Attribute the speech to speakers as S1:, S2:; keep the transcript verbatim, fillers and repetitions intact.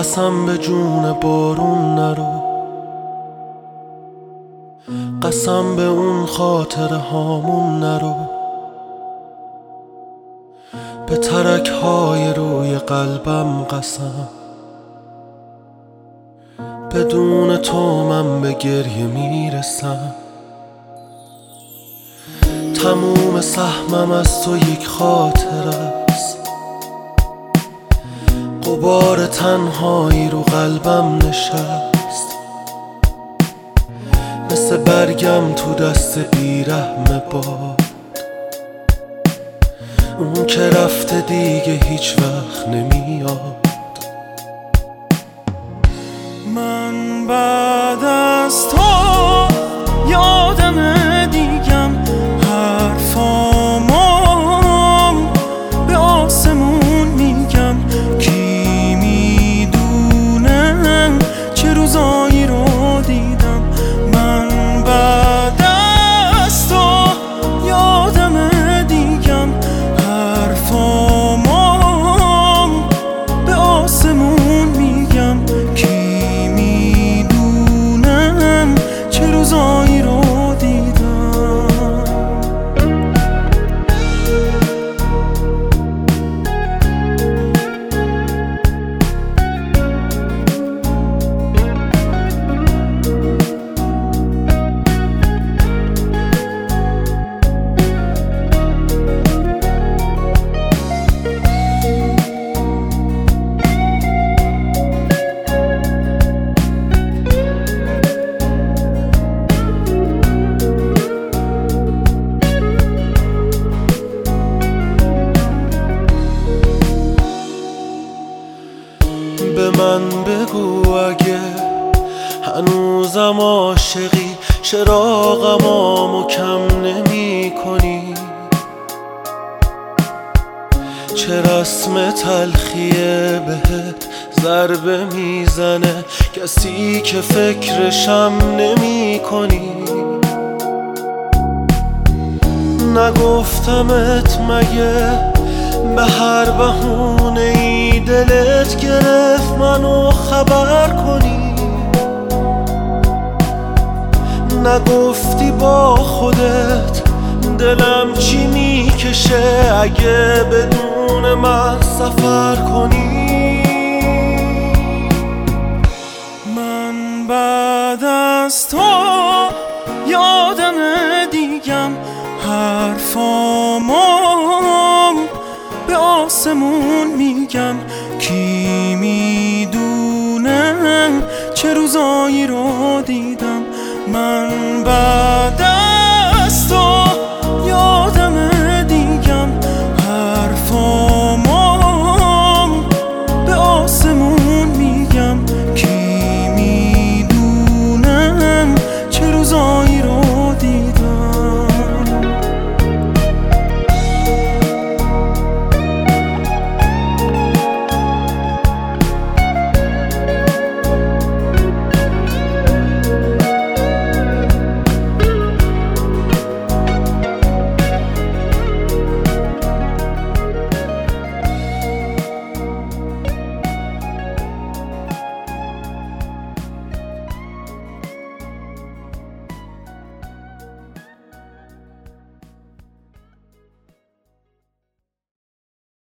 S1: قسم به جون بارون نرو، قسم به اون خاطره هامون نرو، به ترک های روی قلبم قسم، بدون تو من به گریه میرسم. تموم سهمم از تو یک خاطره است، غبار تنهایی رو قلبم نشست، مثل برگم تو دست بیرحم باد، اون که رفته دیگه هیچ وقت نمیاد.
S2: من بعد از تو یادم دیگم حرفامو به آسمون میگم، کی میدونه چه روزایی رو دیدم. من بعد از تو یادم دیگم حرفامو به آسمون میگم، کی میدونه چه روزایی رو دیدم.
S1: به من بگو اگه هنوزم عاشقی، چراغمو کم نمی کنی. چه رسم تلخیه بهت ضربه میزنه، کسی که فکرشم نمی کنی. نگفتمت مگه به هر بهونه ای دلت گرفت منو خبر کنی؟ نگفتی با خودت دلم چی میکشه اگه بدون من سفر کنی؟
S2: من بعد از تو یادم دیگم حرفامو به آسمون میگم، کی میدونه چه روزایی رو دیدم. من بعد